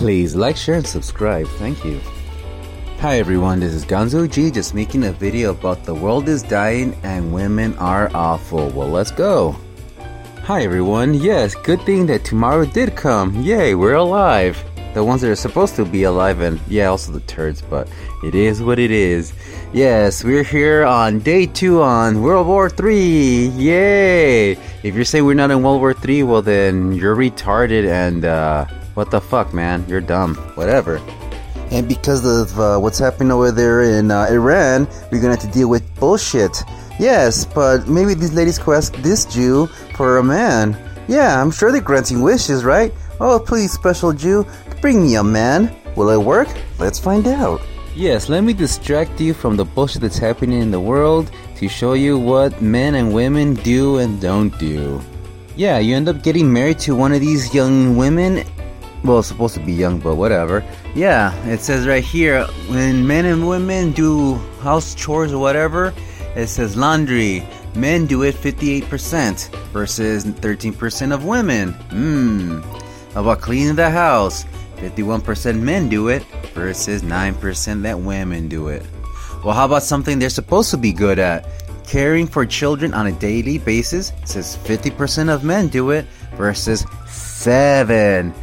Please like, share, and subscribe. Thank you. Hi everyone, this is Gonzo G, just making a video about the world is dying and women are awful. Well, let's go. Hi everyone, yes, good thing that tomorrow did come. Yay, we're alive. The ones that are supposed to be alive, and yeah, also the turds, but it is what it is. Yes, we're here on day 2 on World War III. Yay! If you're saying we're not in World War III, well then you're retarded and what the fuck, man? You're dumb. Whatever. And because of what's happening over there in Iran, we're gonna have to deal with bullshit. Yes, but maybe these ladies could ask this Jew for a man. Yeah, I'm sure they're granting wishes, right? Oh, please, special Jew, bring me a man. Will it work? Let's find out. Yes, let me distract you from the bullshit that's happening in the world to show you what men and women do and don't do. Yeah, you end up getting married to one of these young women. Well, it's supposed to be young, but whatever. Yeah, it says right here, when men and women do house chores or whatever, it says laundry. Men do it 58% versus 13% of women. How about cleaning the house? 51% men do it versus 9% that women do it. Well, how about something they're supposed to be good at? Caring for children on a daily basis. It says 50% of men do it versus 7%.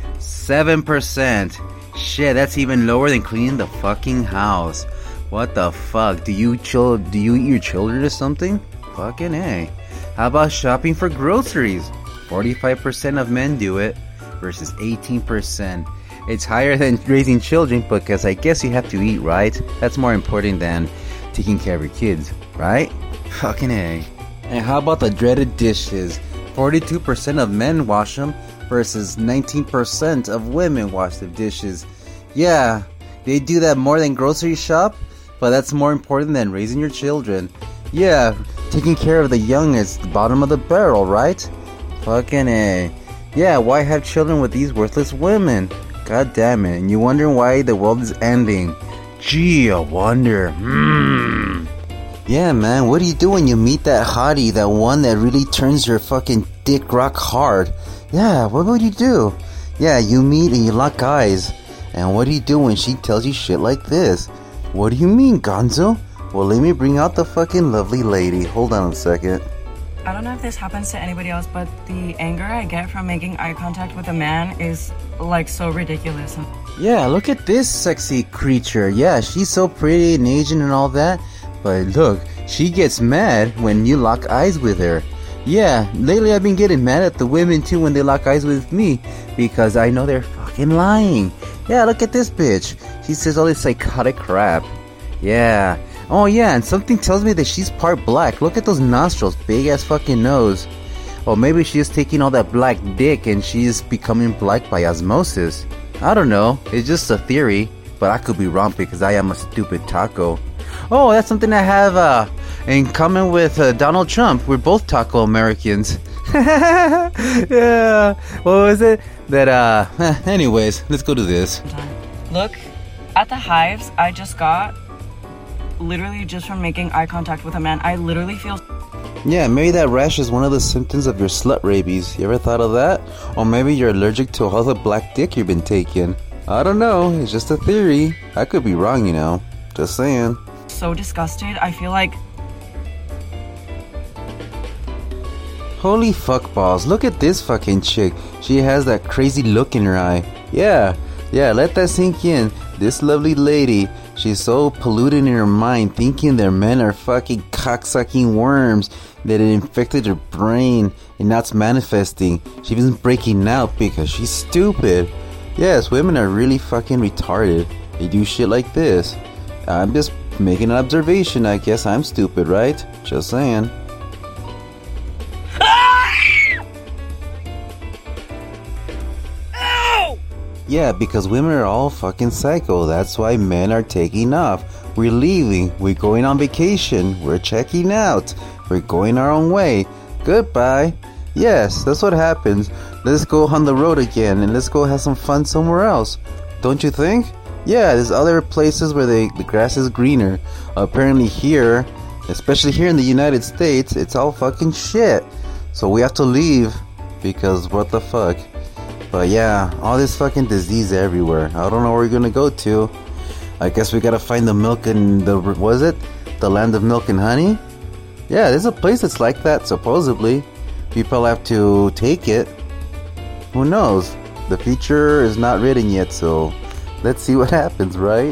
Shit, that's even lower than cleaning the fucking house. What the fuck? Do you eat your children or something? Fucking A. How about shopping for groceries? 45% of men do it versus 18%. It's higher than raising children because I guess you have to eat, right? That's more important than taking care of your kids, right? Fucking A. And how about the dreaded dishes? 42% of men wash them versus 19% of women wash the dishes. Yeah, they do that more than grocery shop, but that's more important than raising your children. Yeah, taking care of the young is the bottom of the barrel, right? Fucking A. Yeah, why have children with these worthless women? God damn it, and you wondering why the world is ending. Gee, I wonder. Yeah, man, what do you do when you meet that hottie, that one that really turns your fucking dick rock hard? Yeah, what would you do? Yeah, you meet and you lock eyes. And what do you do when she tells you shit like this? What do you mean, Gonzo? Well, let me bring out the fucking lovely lady. Hold on a second. I don't know if this happens to anybody else, but the anger I get from making eye contact with a man is like so ridiculous. Yeah, look at this sexy creature. Yeah, she's so pretty and Asian and all that. But look, she gets mad when you lock eyes with her. Yeah, lately I've been getting mad at the women too when they lock eyes with me because I know they're fucking lying. Yeah, look at this bitch. She says all this psychotic crap. Yeah. Oh yeah, and something tells me that she's part black. Look at those nostrils, big ass fucking nose. Or maybe she's taking all that black dick and she's becoming black by osmosis. I don't know, it's just a theory, but I could be wrong because I am a stupid taco. Oh, that's something I have in common with Donald Trump. We're both taco Americans. Yeah, what was it? That, anyways, let's go to this. Look at the hives I just got. Literally just from making eye contact with a man. I literally feel... Yeah, maybe that rash is one of the symptoms of your slut rabies. You ever thought of that? Or maybe you're allergic to all the black dick you've been taking. I don't know, it's just a theory. I could be wrong, you know. Just saying. So disgusted, I feel like... Holy fuck balls, look at this fucking chick. She has that crazy look in her eye. Yeah, let that sink in. This lovely lady, she's so polluted in her mind, thinking their men are fucking cocksucking worms, that it infected her brain, and now it's manifesting. She's even breaking out because she's stupid. Yes, women are really fucking retarded. They do shit like this. I'm just making an observation. I guess I'm stupid, right? Just saying. Yeah, because women are all fucking psycho. That's why men are taking off. We're leaving. We're going on vacation. We're checking out. We're going our own way. Goodbye. Yes, that's what happens. Let's go on the road again and let's go have some fun somewhere else. Don't you think? Yeah, there's other places where the grass is greener. Apparently here, especially here in the United States, it's all fucking shit. So we have to leave because what the fuck. But yeah, all this fucking disease everywhere. I don't know where we're gonna go to. I guess we gotta find the milk and the land of milk and honey? Yeah, there's a place that's like that, supposedly. People have to take it. Who knows? The future is not written yet, so let's see what happens, right?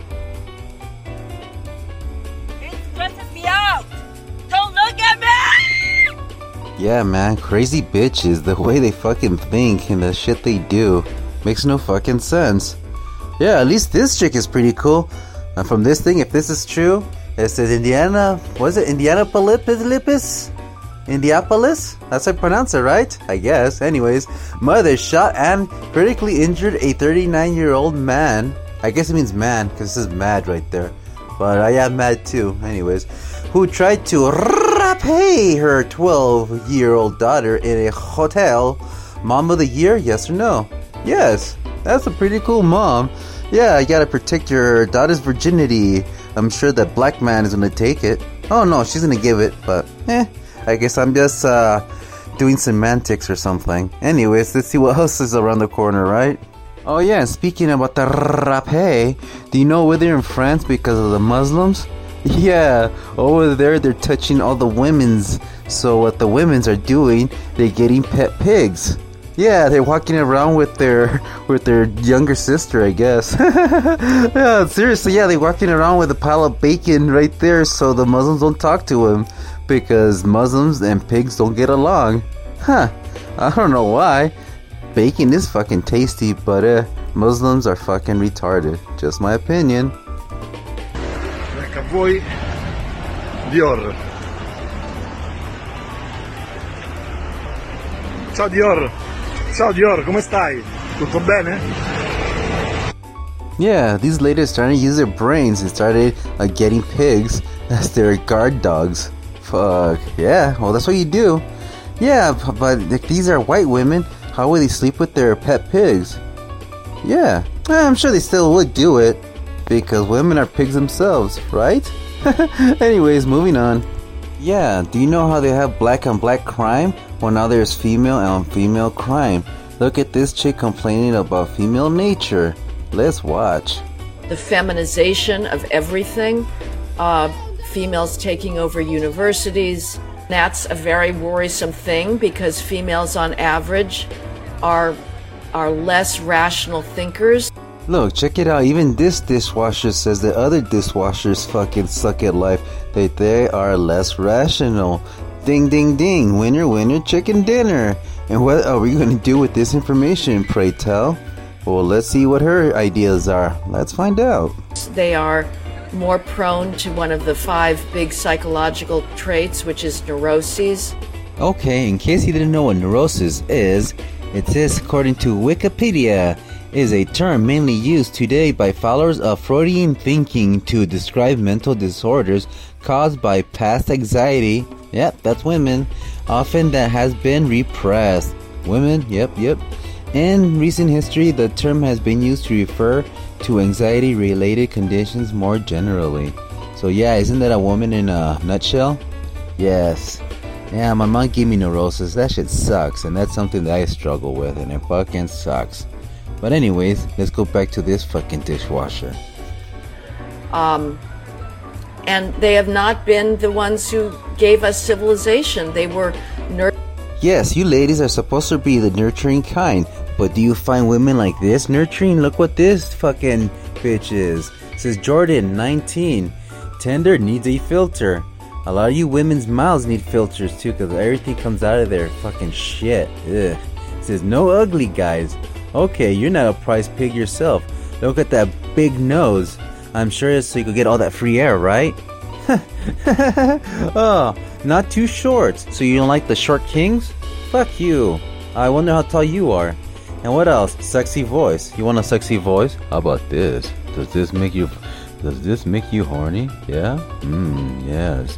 It stresses me out! Don't look at me! Yeah, man, crazy bitches, the way they fucking think and the shit they do makes no fucking sense. Yeah, at least this chick is pretty cool. And from this thing, if this is true, it says Indianapolis? Indianapolis? That's how I pronounce it, right? I guess. Anyways, mother shot and critically injured a 39-year-old man. I guess it means man, because this is mad right there. But I am mad too. Anyways, who tried to rape her 12-year-old daughter in a hotel. Mom of the year, yes or no? Yes. That's a pretty cool mom. Yeah, you gotta protect your daughter's virginity. I'm sure that black man is gonna take it. Oh no, she's gonna give it, but I guess I'm just doing semantics or something. Anyways, let's see what else is around the corner, right? Oh yeah, and speaking about the rapé, do you know where they're in France because of the Muslims? Yeah, over there they're touching all the women's. So what the women's are doing, they're getting pet pigs. Yeah, they're walking around with their younger sister, I guess. Yeah, seriously, yeah, they're walking around with a pile of bacon right there so the Muslims don't talk to him. Because Muslims and pigs don't get along. Huh, I don't know why. Bacon is fucking tasty, but Muslims are fucking retarded. Just my opinion. Ecco a voi Dior. Ciao Dior. Ciao Dior, come stai? Tutto bene? Yeah, these ladies started to use their brains and started getting pigs as their guard dogs. Fuck, yeah, well that's what you do. Yeah, but if these are white women, how would they sleep with their pet pigs? Yeah, I'm sure they still would do it. Because women are pigs themselves, right? Anyways, moving on. Yeah, do you know how they have black on black crime? Well, now there's female on female crime. Look at this chick complaining about female nature. Let's watch. The feminization of everything, females taking over universities. That's a very worrisome thing because females on average are less rational thinkers. Look, check it out. Even this dishwasher says that other dishwashers fucking suck at life. That they are less rational. Ding, ding, ding. Winner, winner, chicken dinner. And what are we going to do with this information, pray tell? Well, let's see what her ideas are. Let's find out. They are more prone to one of the 5 big psychological traits, which is neuroses. Okay, in case you didn't know what neurosis is, it says according to Wikipedia, is a term mainly used today by followers of Freudian thinking to describe mental disorders caused by past anxiety. Yep, that's women. Often that has been repressed. Women, yep. In recent history, the term has been used to refer to anxiety-related conditions more generally. So yeah, isn't that a woman in a nutshell? Yes. Yeah, my mom gave me neurosis. That shit sucks, and that's something that I struggle with, and it fucking sucks. But anyways, let's go back to this fucking dishwasher. And they have not been the ones who gave us civilization. They were Yes, you ladies are supposed to be the nurturing kind, but do you find women like this nurturing? Look what this fucking bitch is. It says Jordan, 19. Tender needs a filter. A lot of you women's mouths need filters too, because everything comes out of there fucking shit. Ugh. It says no ugly guys. Okay, you're not a prize pig yourself. Look at that big nose. I'm sure it's so you could get all that free air, right? Oh, not too short. So you don't like the short kings? Fuck you. I wonder how tall you are. And what else? Sexy voice. You want a sexy voice? How about this? Does this make you horny? Yeah? Yes.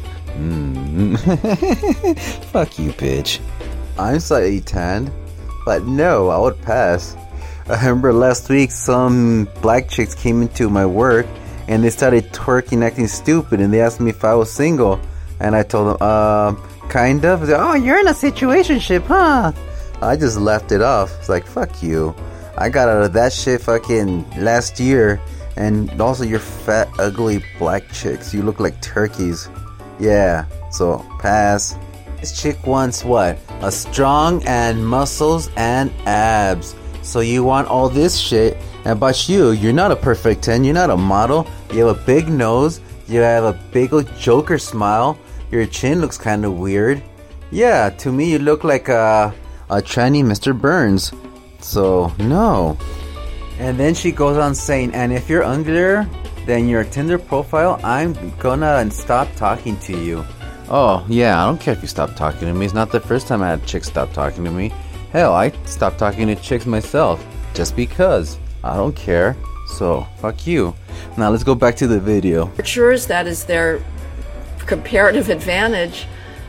Fuck you, bitch. I'm slightly tanned, but no, I would pass. I remember last week some black chicks came into my work and they started twerking, acting stupid, and they asked me if I was single, and I told them, kind of. They said, oh, you're in a situationship, huh? I just left it off. It's like, fuck you. I got out of that shit fucking last year. And also, you're fat, ugly black chicks. You look like turkeys. Yeah, so pass. This chick wants what? A strong and muscles and abs. So you want all this shit. And but you're not a perfect 10. You're not a model. You have a big nose. You have a big old Joker smile. Your chin looks kind of weird. Yeah, to me you look like a tranny Mr. Burns. So, no. And then she goes on saying, and if you're uglier than your Tinder profile, I'm gonna stop talking to you. Oh, yeah, I don't care if you stop talking to me. It's not the first time I had chicks stop talking to me. Hell, I stopped talking to chicks myself. Just because. I don't care. So, fuck you. Now let's go back to the video. That is their comparative advantage,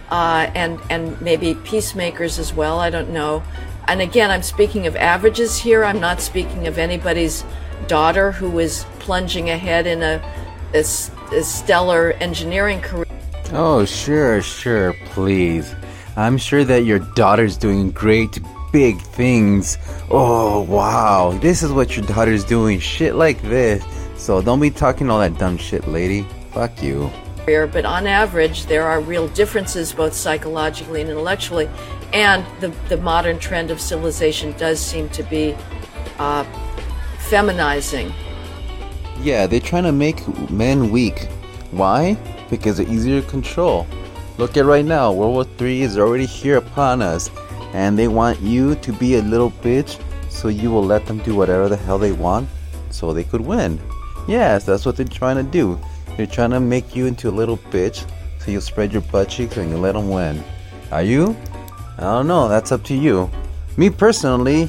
and maybe peacemakers as well, I don't know. And again, I'm speaking of averages here. I'm not speaking of anybody's daughter who is plunging ahead in a stellar engineering career. Oh, sure, please. I'm sure that your daughter's doing great big things. Oh, wow. This is what your daughter's doing. Shit like this. So don't be talking all that dumb shit, lady. Fuck you. But on average, there are real differences both psychologically and intellectually. And the modern trend of civilization does seem to be feminizing. Yeah, they're trying to make men weak. Why? Because they're easier to control. Look at right now, World War III is already here upon us. And they want you to be a little bitch so you will let them do whatever the hell they want so they could win. Yes, that's what they're trying to do. They're trying to make you into a little bitch so you'll spread your butt cheeks and you let them win. Are you? I don't know, that's up to you. Me personally,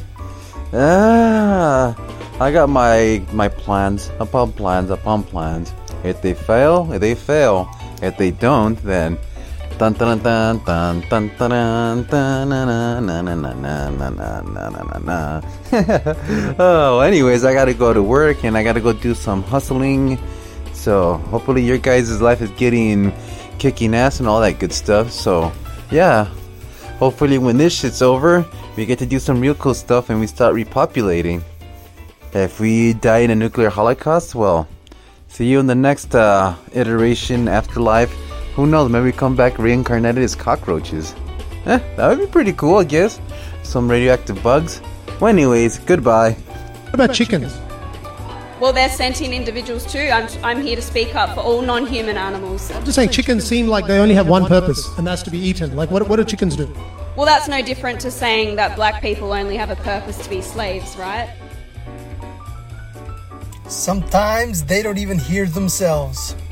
I got my plans upon plans. If they fail, they fail. If they don't, then dun dun dun dun dun dun dun dun. Oh, anyways, I gotta go to work and I gotta go do some hustling. So hopefully your guys' life is kicking ass and all that good stuff. So yeah, hopefully when this shit's over, we get to do some real cool stuff and we start repopulating. If we die in a nuclear holocaust, well, see you in the next iteration, afterlife. Who knows, maybe we come back reincarnated as cockroaches. That would be pretty cool, I guess. Some radioactive bugs. Well, anyways, goodbye. What about chickens? Well, they're sentient individuals too. I'm here to speak up for all non-human animals. I'm just saying chickens seem like they only have one purpose, and that's to be eaten. Like, what do chickens do? Well, that's no different to saying that black people only have a purpose to be slaves, right? Sometimes they don't even hear themselves.